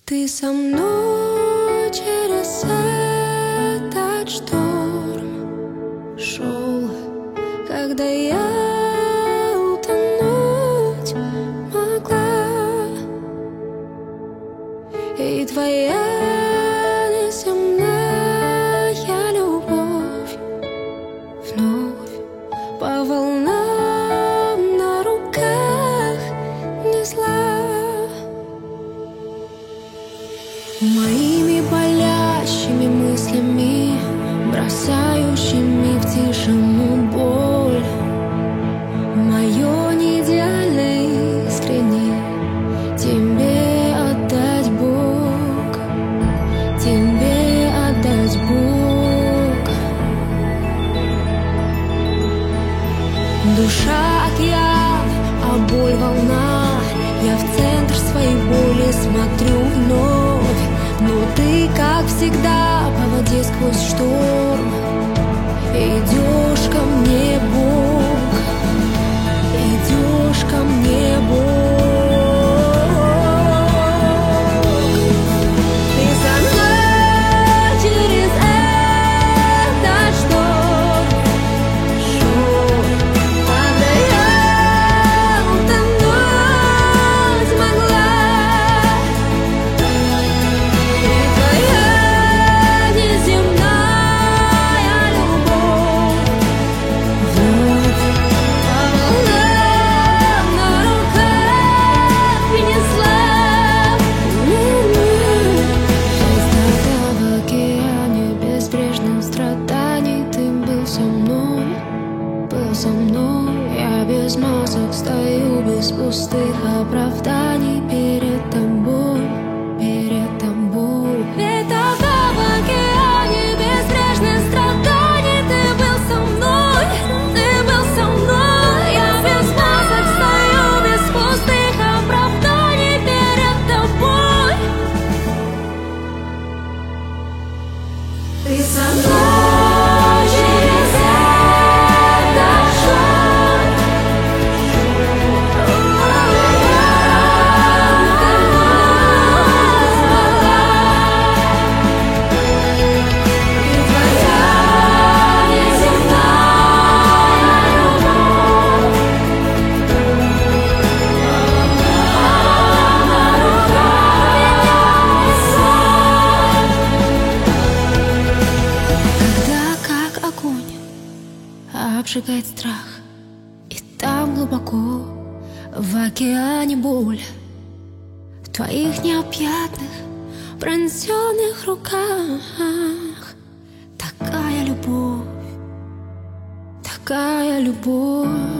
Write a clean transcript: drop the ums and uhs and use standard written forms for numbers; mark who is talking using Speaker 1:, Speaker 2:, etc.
Speaker 1: Ты со мной через этот шторм шел, когда я утонуть могла, и твоя неземная любовь вновь по волнам на руках несла. Моими болящими мыслями, бросающими в тишину боль, мое неидеальное искренне тебе отдать, Бог, тебе отдать, Бог. Душа океан, а боль волна, я в центр своей боли смотрю вновь. Но ты, как всегда, по воде сквозь шторм идешь ко мне, Бог, идешь ко мне, Бог. Ты со мной через этот шторм шел, когда я утонуть могла. Со мной я без масок стою, без пустых оправданий перед тобой, перед тобой. Ведь тогда в океане безбрежных страданий ты был со мной, ты был со мной. Я без масок стою, без пустых оправданий перед тобой. Ты со мной. Обжигает страх, и там глубоко в океане боль, в твоих необъятных, пронзенных руках. Такая любовь, такая любовь.